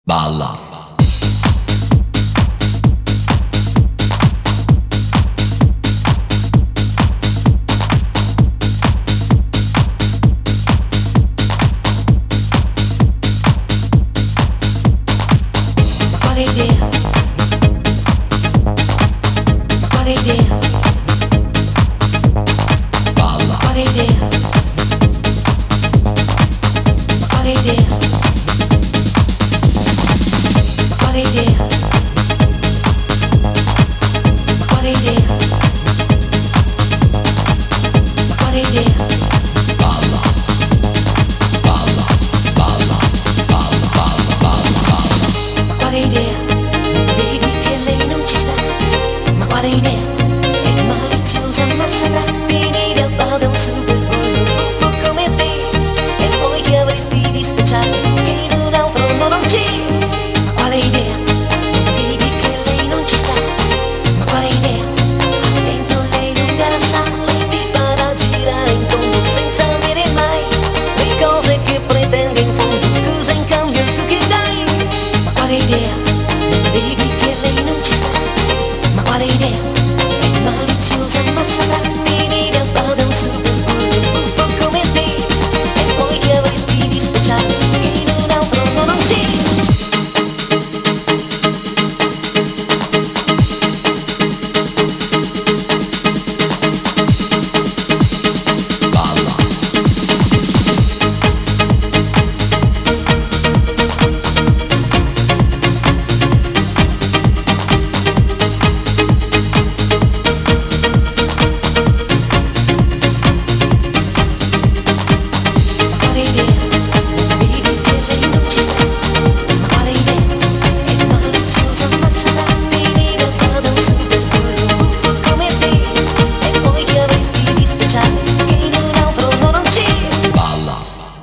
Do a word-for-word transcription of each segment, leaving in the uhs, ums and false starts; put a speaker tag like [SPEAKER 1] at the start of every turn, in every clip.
[SPEAKER 1] Balla.
[SPEAKER 2] Ma quale idea? Ma quale idea?
[SPEAKER 1] Balla.
[SPEAKER 2] Ma quale idea? Ma quale idea? Ma quale idea? Ma quale idea? Ma quale idea?
[SPEAKER 1] Balla. Balla. Balla. Balla. Balla. Balla. Balla.
[SPEAKER 2] Ma quale idea? Vedi che lei non ci sta. Ma quale idea? È maliziosa ma saprà venire a bada un superboy buffo come te. E poi che avresti di speciale che in un altro mondo non c'è? Ma quale idea? Vedi che lei non ci sta. Ma quale idea? Attento, lei lunga la sa, lei ti farà girare in tondo senza avere mai le cose che pretende in fondo. Scusa, in cambio tu che dai? Ma quale idea? Vedi che lei non ci sta. Ma quale idea? È maliziosa ma saprà venire a bada un superboy buffo come te. E poi che avresti di speciale che in un altro mondo non c'è?
[SPEAKER 1] Balla.
[SPEAKER 2] Ma quale idea? Vedi che lei non ci sta. Ma quale idea? È maliziosa ma saprà venire a bada un superboy buffo come te. E poi che avresti di speciale che in un altro mondo non c'è?
[SPEAKER 1] Balla.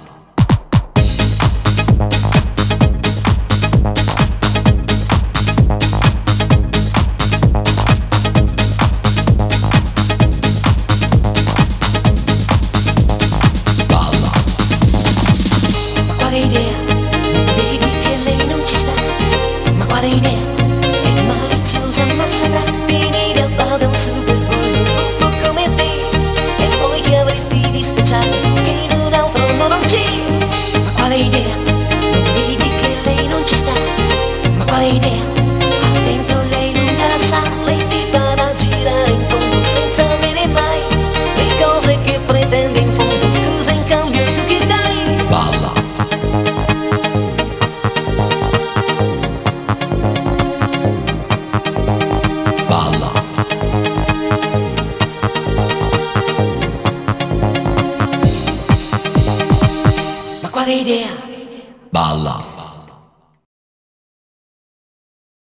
[SPEAKER 1] Balla.
[SPEAKER 2] Ma quale idea? Vedi che lei non ci sta. Ma quale idea? È maliziosa ma saprà venire a bada un superboy buffo come te. E poi che avresti di speciale che in un altro mondo non c'è? Ma quale idea? Vedi che lei non ci sta. Ma quale idea? Attento, lei lunga la sa, lei ti farà girare in tondo senza avere mai le cose che pretende in fondo. Scusa, in cambio tu che dai?
[SPEAKER 1] Balla. Balla.
[SPEAKER 2] Ma quale idea?
[SPEAKER 1] Balla.